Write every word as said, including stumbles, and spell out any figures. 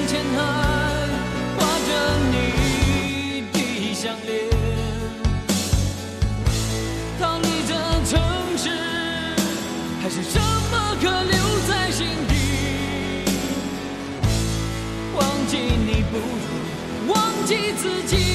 前还挂着你的项链，逃离这城市，还是什么可留在心底？忘记你不如忘记自己。